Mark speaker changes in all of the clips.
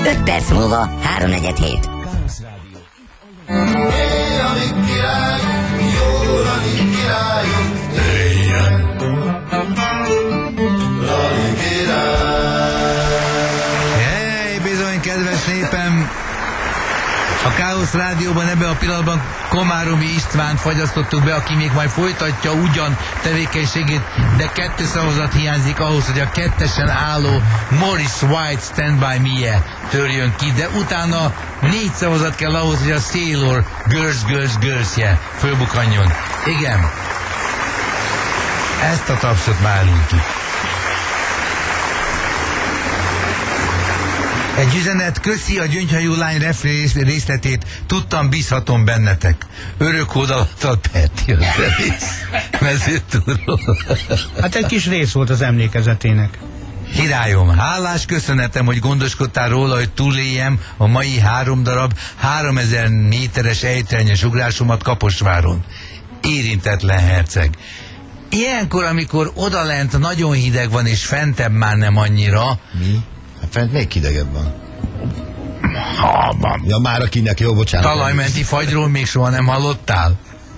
Speaker 1: 5 perc múlva 3-4-7.
Speaker 2: Hey, bizony, kedves népem! A Káosz Rádióban ebben a pillanatban Komáromi Istvánt fagyasztottuk be, aki még majd folytatja ugyan tevékenységét, de 2 szavazat hiányzik ahhoz, hogy a 2-esen álló Morris White Stand By Me-je törjön ki, de utána 4 szavazat kell ahhoz, hogy a Sailor Girls-je fölbukkanjon. Igen. Ezt a tapsot már ki. Egy üzenet: köszi a gyöngyhajú lány refrén részletét, tudtam, bízhatom bennetek. Örök hódalattal Perti az zenész. Mezőtúró.
Speaker 3: Hát egy kis rész volt az emlékezetének.
Speaker 2: Királyom, hálás köszönetem, hogy gondoskodtál róla, hogy túléljem a mai 3 darab 3000 méteres ejtőernyős ugrásomat Kaposváron. Érintetlen herceg. Ilyenkor, amikor odalent nagyon hideg van, és fentebb már nem annyira.
Speaker 4: Mi? Hát fent még hidegebb van. Ja, már akinek jó, bocsánat.
Speaker 2: Talajmenti fagyról még soha nem hallottál?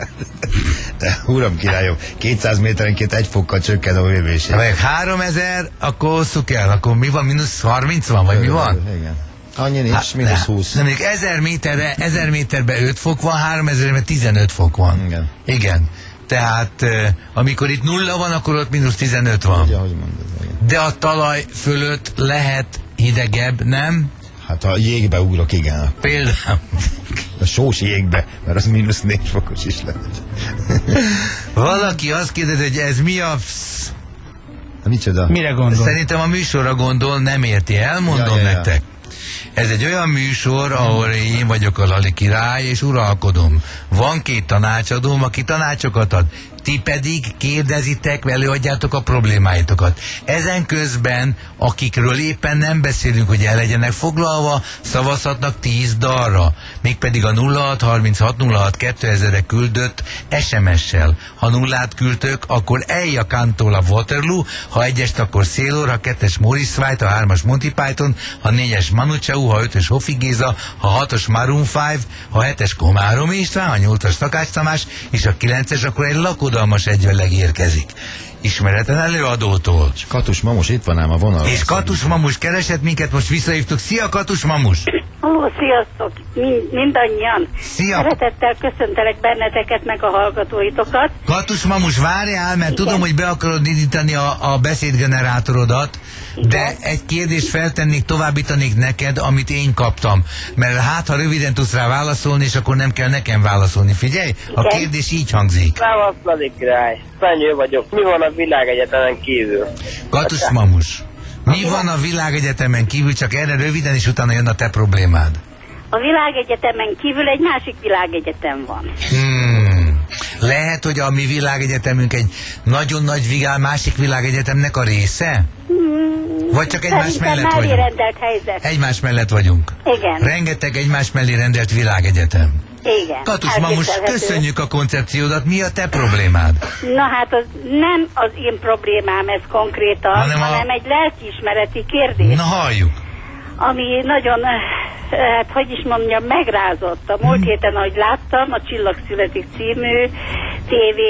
Speaker 4: De uram királyom, 200 méterenként 1 fokkal csökken a hőmérséklet.
Speaker 2: Meg 3000, akkor osszuk el, akkor mi van, mínusz 30 van, vagy mi van?
Speaker 4: Igen. Annyi nincs, mínusz 20.
Speaker 2: De még 1000 méterben 5 fok van, 3000-ben 15 fok van.
Speaker 4: Igen.
Speaker 2: Igen. Tehát amikor itt 0 van, akkor ott mínusz 15 van.
Speaker 4: Ugye, ahogy mondod, igen.
Speaker 2: De a talaj fölött lehet hidegebb, nem?
Speaker 4: Hát ha jégbe ugrok, igen.
Speaker 2: Például.
Speaker 4: A sós jégbe, mert az mínusz 4 fokos is lehet.
Speaker 2: Valaki azt kérdezi, hogy ez mi a...
Speaker 4: Micsoda?
Speaker 3: Mire gondol?
Speaker 2: Szerintem a műsorra gondol, nem érti. Elmondom nektek. Ez egy olyan műsor, ahol én vagyok a Lali király, és uralkodom. Van 2 tanácsadóm, aki tanácsokat ad. Ti pedig kérdezitek, előadjátok a problémáitokat. Ezen közben, akikről éppen nem beszélünk, hogy el legyenek foglalva, szavazhatnak 10 dalra. Mégpedig a 0636062000-re küldött SMS-sel. Ha 0-át küldtök, akkor Eija Cantola Waterloo, ha 1-est, akkor Sailor, ha 2-es Morris White, ha 3-as Monty Python, ha 4-es Manu Chao, ha 5-ös Hofi Géza, ha 6-os Maroon 5, ha 7-es Komáromi István, ha 8-as Takács Tamás, és a 9-es akkor egy lakodalmas egyveleg érkezik. Ismeretlen előadótól.
Speaker 4: És Katus Mamus itt van ám a vonalban.
Speaker 2: És Katus Mamus keresett minket, most visszahívtuk. Szia, Katus Mamus!
Speaker 5: Ó, sziasztok! Mindannyian!
Speaker 2: Szia!
Speaker 5: Szeretettel köszöntelek benneteket, meg a hallgatóitokat.
Speaker 2: Katus Mamus, várjál, mert
Speaker 5: Igen.
Speaker 2: tudom, hogy be akarod indítani a beszédgenerátorodat,
Speaker 5: Igen.
Speaker 2: de egy kérdést feltennék, továbbítanék neked, amit én kaptam. Mert hát, ha röviden tudsz rá válaszolni, és akkor nem kell nekem válaszolni. Figyelj, a
Speaker 5: Igen.
Speaker 2: kérdés így hangzik.
Speaker 6: Szávasz, Lali király. Fenyő vagyok. Mi van a világegyetemen kívül?
Speaker 2: Katus Mamus, mi van a világegyetemen kívül, csak erre röviden, és utána jön a te problémád.
Speaker 5: A világegyetemen kívül egy másik világegyetem van.
Speaker 2: Lehet, hogy a mi világegyetemünk egy nagyon nagy másik világegyetemnek a része? Vagy csak egymás
Speaker 5: Szerintem
Speaker 2: mellett
Speaker 5: mellé
Speaker 2: vagyunk?
Speaker 5: rendelt helyzet.
Speaker 2: Egymás mellett vagyunk.
Speaker 5: Igen.
Speaker 2: Rengeteg egymás mellé rendelt világegyetem.
Speaker 5: Igen.
Speaker 2: Katus Mamus,
Speaker 5: Elképzelhető.
Speaker 2: köszönjük a koncepciódat. Mi a te problémád?
Speaker 5: Na hát az nem az én problémám ez konkrétan, hanem egy lelkiismereti kérdés,
Speaker 2: Na halljuk.
Speaker 5: ami nagyon, hát hogy is mondjam, megrázott. A múlt héten, ahogy láttam, a Csillag születik című TV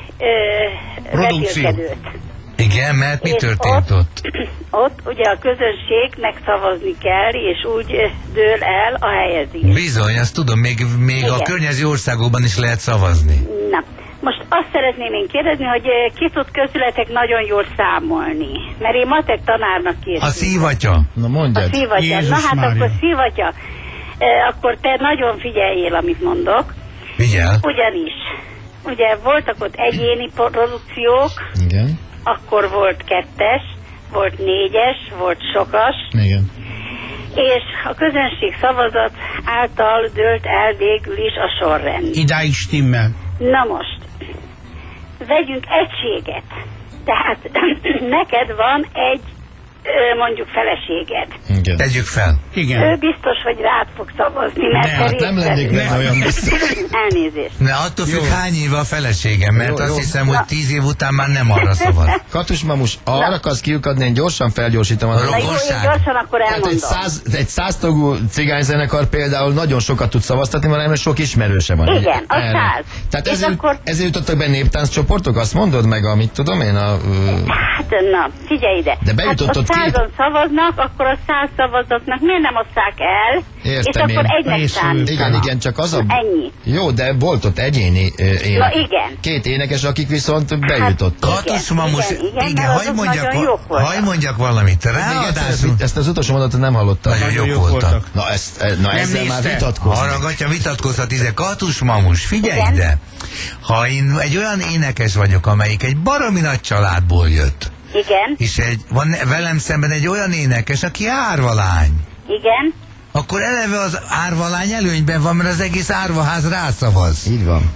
Speaker 5: vetélkedőt.
Speaker 2: Igen, mert mi
Speaker 5: És
Speaker 2: történt ott?
Speaker 5: Ott ugye a közönségnek szavazni kell, és úgy dől el a helyezés.
Speaker 2: Bizony, azt tudom, még a
Speaker 5: Igen.
Speaker 2: környező országokban is lehet szavazni.
Speaker 5: Na, most azt szeretném én kérdezni, hogy ki tud közületek nagyon jól számolni? Mert én matek tanárnak készültem.
Speaker 2: A szívatya.
Speaker 4: Na
Speaker 5: A
Speaker 4: mondjad.
Speaker 5: szívatya.
Speaker 3: Jézus
Speaker 5: Na hát
Speaker 3: Mária.
Speaker 5: akkor szívatya. Akkor te nagyon figyeljél, amit mondok.
Speaker 2: Vigyel.
Speaker 5: Ugyanis, ugye voltak ott egyéni produkciók,
Speaker 4: Igen.
Speaker 5: akkor volt 2-es, volt 4-es, volt sokas,
Speaker 4: Igen.
Speaker 5: és a közönség szavazat által dőlt el végül is a sorrend.
Speaker 3: Idáig stimmel.
Speaker 5: Na most, vegyünk egységet. Tehát neked van egy mondjuk feleséged.
Speaker 4: Igen.
Speaker 2: Tegyük fel.
Speaker 3: Igen.
Speaker 5: Ő biztos, hogy rád fog szavazni, mert
Speaker 3: Ne,
Speaker 5: te
Speaker 3: hát
Speaker 4: Nem lennék
Speaker 5: részt
Speaker 4: benne olyan biztos.
Speaker 5: Elnézést.
Speaker 2: Ne, attól függ, hány éve a feleségem, mert
Speaker 4: Jó,
Speaker 2: azt
Speaker 4: jó.
Speaker 2: hiszem, hogy 10 év után már nem arra szavaz.
Speaker 4: Katus mamus, arra akarsz kiukadni, én gyorsan felgyorsítom.
Speaker 5: Na jó, én
Speaker 2: Rokonság.
Speaker 5: gyorsan akkor
Speaker 4: Tehát
Speaker 5: elmondom.
Speaker 4: egy 100 tagú cigányzenekar például nagyon sokat tud szavaztatni, mert sok ismerőse van.
Speaker 5: Igen, a
Speaker 4: Erre.
Speaker 5: 100.
Speaker 4: Tehát
Speaker 5: És
Speaker 4: ezért,
Speaker 5: akkor-
Speaker 4: ezért jutottak be néptánccsoportok, azt mondod meg, amit tudom én,
Speaker 5: Hát na, figyelj ide.
Speaker 4: De bejutottad
Speaker 5: hát,
Speaker 4: két-
Speaker 5: ha 100-an szavaznak, akkor a 100 szavazatnak miért nem oszták el?
Speaker 4: Értem
Speaker 5: és akkor
Speaker 4: én.
Speaker 5: egynek
Speaker 3: Részül.
Speaker 5: számítanak.
Speaker 4: igen, csak az a...
Speaker 5: Ennyi.
Speaker 4: Jó, de volt ott egyéni ének.
Speaker 5: Na igen.
Speaker 4: Két énekes, akik viszont bejutottak.
Speaker 2: Katus mamus,
Speaker 5: igen,
Speaker 2: igen,
Speaker 5: mert azok nagyon jók voltak.
Speaker 2: hagy mondjak valamit.
Speaker 4: Még egyszer,
Speaker 2: Ráadásul
Speaker 4: ezt az utolsó mondatot nem hallottam.
Speaker 2: nagyon jók
Speaker 3: jók
Speaker 2: voltak.
Speaker 3: voltak.
Speaker 4: Na, ezzel már
Speaker 3: nézte.
Speaker 4: vitatkozunk.
Speaker 2: Hallgatja, vitatkozhat, Katus mamus, figyelj
Speaker 5: Igen.
Speaker 2: ide! Ha én egy olyan énekes vagyok, amelyik egy baromi nagy családból jött,
Speaker 5: Igen,
Speaker 2: és van velem szemben egy olyan énekes, aki árvalány,
Speaker 5: igen.
Speaker 2: akkor eleve az árvalány előnyben van, mert az egész árvaház rászavaz.
Speaker 4: Így van.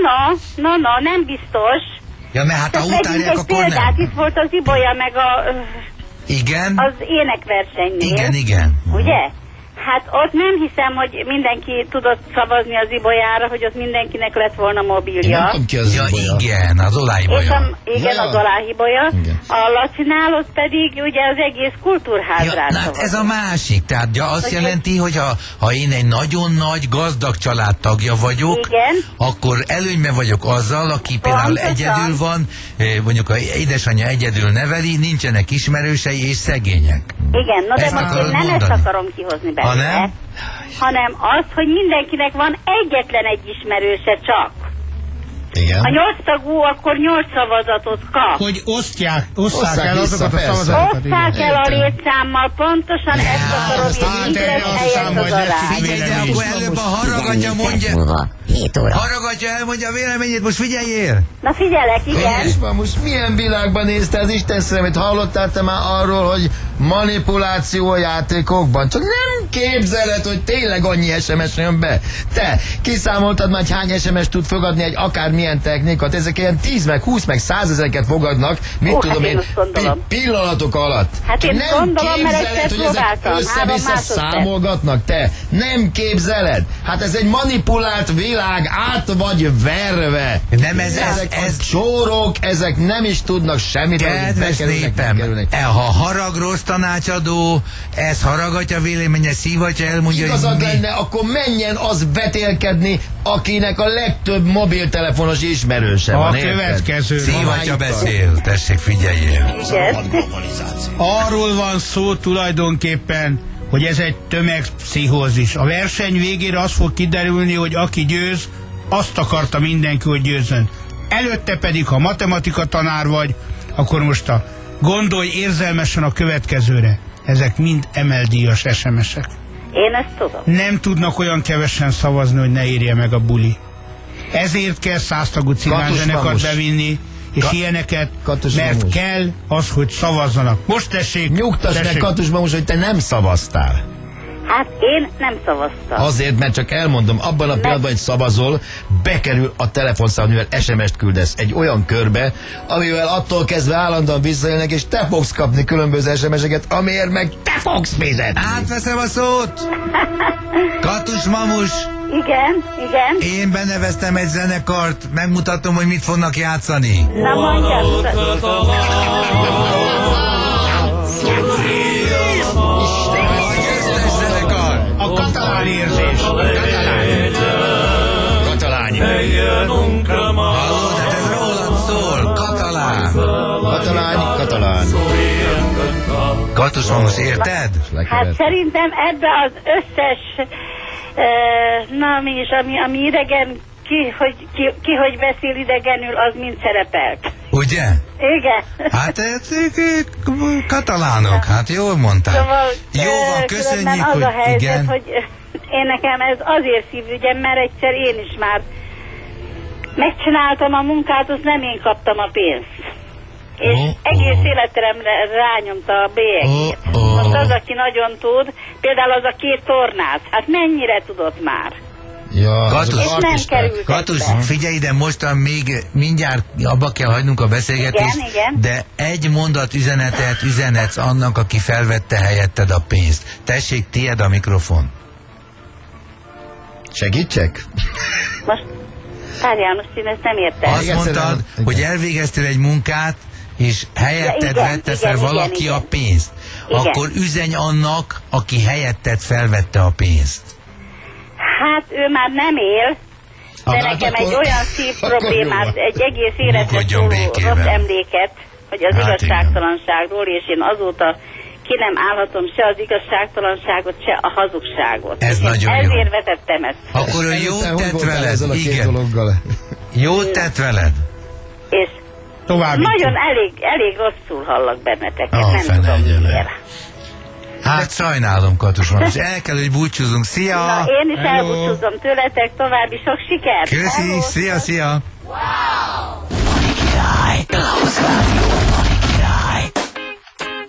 Speaker 5: No, nem biztos.
Speaker 2: Ja, mert hát ha
Speaker 5: Tehát vegyünk
Speaker 2: utálják,
Speaker 5: egy
Speaker 2: akkor
Speaker 5: példát,
Speaker 2: nem.
Speaker 5: itt volt az Ibolya meg
Speaker 2: Igen?
Speaker 5: az énekversenynél.
Speaker 2: Igen.
Speaker 5: Ugye? Hát ott nem hiszem, hogy mindenki tudott szavazni az Ibolyára, hogy ott mindenkinek lett volna
Speaker 4: Én nem
Speaker 5: mobilja.
Speaker 4: tudom ki az
Speaker 2: Ja,
Speaker 4: Ibolya.
Speaker 2: igen, az
Speaker 5: És
Speaker 2: olájbolya.
Speaker 5: igen,
Speaker 4: Ja.
Speaker 5: az aláhibolya.
Speaker 4: Igen.
Speaker 5: A Lacinál ott pedig ugye az egész kultúrház
Speaker 2: Ja,
Speaker 5: rá
Speaker 2: na, hát
Speaker 5: szavazott.
Speaker 2: ez a másik, tehát ja, azt
Speaker 5: Hogy
Speaker 2: jelenti, hogy ha én egy nagyon nagy gazdag család tagja vagyok,
Speaker 5: Igen.
Speaker 2: akkor előnyben vagyok azzal, aki például
Speaker 5: Pontosan.
Speaker 2: egyedül van, mondjuk a édesanyja egyedül neveli, nincsenek ismerősei és szegények.
Speaker 5: Igen, no de
Speaker 2: Ezt
Speaker 5: most
Speaker 2: akarod
Speaker 5: én nem
Speaker 2: mondani?
Speaker 5: ezt akarom kihozni belőle.
Speaker 2: nem?
Speaker 5: Hanem az, hogy mindenkinek van egyetlen egy ismerőse csak.
Speaker 4: Igen.
Speaker 5: A 8 tagú akkor 8 szavazatot kap.
Speaker 3: Hogy osszák
Speaker 4: Osszák
Speaker 3: el
Speaker 4: vissza,
Speaker 3: azokat a
Speaker 4: persze.
Speaker 3: szavazatokat. igen.
Speaker 5: Osszák el a
Speaker 4: Értem.
Speaker 5: létszámmal, pontosan ezt akarom
Speaker 3: hát
Speaker 5: én, így
Speaker 3: erre
Speaker 5: lesz
Speaker 3: azt
Speaker 5: helyes
Speaker 3: hiszem,
Speaker 5: az
Speaker 3: hogy lesz
Speaker 5: arány.
Speaker 2: Figyelj, de
Speaker 3: vélemény.
Speaker 2: akkor előbb a harragatja
Speaker 1: 14 perc
Speaker 2: mondja,
Speaker 1: múlva, 7 óra.
Speaker 2: harragatja elmondja a véleményét, most figyeljél!
Speaker 5: Na figyelek, igen.
Speaker 4: És ma most milyen világban nézte az Isten szemét? Hallottál te már arról, hogy manipuláció a játékokban? Csak nem képzeled, hogy tényleg annyi SMS jön be. Te kiszámoltad már, hogy hány SMS tud fogadni egy akármilyen technikát? Ezek ilyen 10 meg 20 meg 100 ezereket fogadnak, mit
Speaker 5: Ó,
Speaker 4: tudom
Speaker 5: hát én
Speaker 4: én,
Speaker 5: azt gondolom.
Speaker 4: pillanatok alatt.
Speaker 5: Hát én
Speaker 4: nem
Speaker 5: gondolom, mert
Speaker 4: képzeled,
Speaker 5: egyszer
Speaker 4: hogy ezek
Speaker 5: próbáltam, 3
Speaker 4: össze-vissza
Speaker 5: másodperc.
Speaker 4: számolgatnak, te. Nem képzeled. Hát ez egy manipulált világ, át vagy verve.
Speaker 2: Nem, ez
Speaker 4: Ezek a csórok, ezek nem is tudnak semmit, hogy
Speaker 2: Kedves
Speaker 4: bekerülnek, nem
Speaker 2: népem,
Speaker 4: kerülnek.
Speaker 2: ha harag rossz tanácsadó, ez haragatja véleménye, szívatja, elmondja,
Speaker 4: Igazad
Speaker 2: hogy
Speaker 4: lenne, akkor menjen az vetélkedni, akinek a legtöbb mobiltelefonos ismerőse
Speaker 3: A
Speaker 4: van. érted?
Speaker 3: következő.
Speaker 2: szívatja beszél, tessék, figyeljél.
Speaker 5: Igen.
Speaker 3: Arról van szó tulajdonképpen, hogy ez egy tömegpszichózis. A verseny végére az fog kiderülni, hogy aki győz, azt akarta mindenki, hogy győzzön. Előtte pedig, ha matematika tanár vagy, akkor most gondolj érzelmesen a következőre. Ezek mind emeldíjas SMS-ek.
Speaker 5: Én ezt tudom.
Speaker 3: Nem tudnak olyan kevesen szavazni, hogy ne érje meg a buli. Ezért kell 100 tagú cigányzenekart
Speaker 4: Katus
Speaker 3: bevinni, és ilyeneket,
Speaker 4: Katus
Speaker 3: mert
Speaker 4: Mamus.
Speaker 3: kell az, hogy szavazzanak. Most tessék!
Speaker 4: Nyugtass meg,
Speaker 3: tessék.
Speaker 4: Katusban most, hogy te nem szavaztál.
Speaker 5: Hát én nem szavaztam.
Speaker 4: Azért, mert csak elmondom, abban a pillanatban, hogy szavazol, bekerül a telefonszám, mivel SMS-t küldesz egy olyan körbe, amivel attól kezdve állandóan visszaélnek, és te fogsz kapni különböző SMS-eket, amiért meg te fogsz fizetni.
Speaker 2: Átveszem a szót! Katus Mamus,
Speaker 5: Igen.
Speaker 2: én beneveztem egy zenekart, megmutatom, hogy mit fognak játszani.
Speaker 5: Na mondjad.
Speaker 2: A győztes zenekar!
Speaker 3: A katalán érzés.
Speaker 4: Katalány.
Speaker 2: Hallod, hát ez rólad szól, katalán.
Speaker 4: Katalán.
Speaker 2: Katus Mamus, érted?
Speaker 5: Hát szerintem ebbe az összes, na mi is, ami idegen, ki hogy beszél idegenül, az mind szerepelt.
Speaker 2: Ugye?
Speaker 5: Igen.
Speaker 2: Hát ők katalánok, hát jól mondtál.
Speaker 5: Szóval
Speaker 2: Jó van,
Speaker 5: különben
Speaker 2: köszönjük,
Speaker 5: az
Speaker 2: hogy
Speaker 5: a helyzet,
Speaker 2: igen.
Speaker 5: hogy én nekem ez azért szívügyem, mert egyszer én is már megcsináltam a munkát, azt nem én kaptam a pénzt. És egész életemre rányomta a bélyegét. Most az, aki nagyon tud, például az a 2 tornász, hát mennyire tudott már?
Speaker 4: Ja,
Speaker 2: Katus,
Speaker 5: És nem kerültek
Speaker 2: Katus,
Speaker 5: be.
Speaker 2: figyelj ide, mostan még mindjárt abba kell hagynunk a beszélgetést,
Speaker 5: Igen.
Speaker 2: de egy mondat üzenetet üzenhetsz annak, aki felvette helyetted a pénzt. Tessék, tied a mikrofon.
Speaker 4: Segítsek?
Speaker 5: Most, várjál, most én ezt nem értem.
Speaker 2: Azt
Speaker 4: Igen,
Speaker 2: mondtad,
Speaker 4: szerintem-
Speaker 2: hogy elvégeztél egy munkát, és helyetted
Speaker 5: igen,
Speaker 2: vette fel
Speaker 5: igen,
Speaker 2: valaki
Speaker 5: igen.
Speaker 2: a pénzt.
Speaker 5: Igen.
Speaker 2: Akkor üzenj annak, aki helyetted felvette a pénzt.
Speaker 5: Hát ő már nem él, de
Speaker 4: Hát
Speaker 5: nekem
Speaker 4: akkor-
Speaker 5: egy olyan szív
Speaker 4: akkor
Speaker 5: problémát,
Speaker 4: jó van.
Speaker 5: egy egész életre
Speaker 2: Nyugodjon
Speaker 5: szóló
Speaker 2: békében.
Speaker 5: rossz emléket, hogy az
Speaker 2: Hát
Speaker 5: igazságtalanságról, és én azóta ki nem állhatom se az igazságtalanságot, se a hazugságot.
Speaker 2: Ez
Speaker 5: és
Speaker 2: nagyon
Speaker 5: én
Speaker 2: jó.
Speaker 5: ezért vetettem ezt.
Speaker 2: Akkor ő
Speaker 4: Előtte
Speaker 2: jót
Speaker 4: hogy
Speaker 2: tett
Speaker 4: voltál
Speaker 2: veled.
Speaker 4: ezzel a két
Speaker 2: Igen.
Speaker 4: dologgal?
Speaker 2: Jót tett veled.
Speaker 5: És
Speaker 3: További.
Speaker 5: nagyon elég rosszul hallak benneteket,
Speaker 2: Ah,
Speaker 5: nem
Speaker 2: fene
Speaker 5: tudom
Speaker 2: egye le.
Speaker 5: miért.
Speaker 2: Hát sajnálom, Katus Maros. El kell, hogy búcsúzunk. Szia!
Speaker 5: Na, én is
Speaker 3: Hello.
Speaker 5: elbúcsúzom tőletek, további sok sikert!
Speaker 2: Köszi,
Speaker 5: Hello.
Speaker 2: szia, szia!
Speaker 1: Király, Klaus Rádió.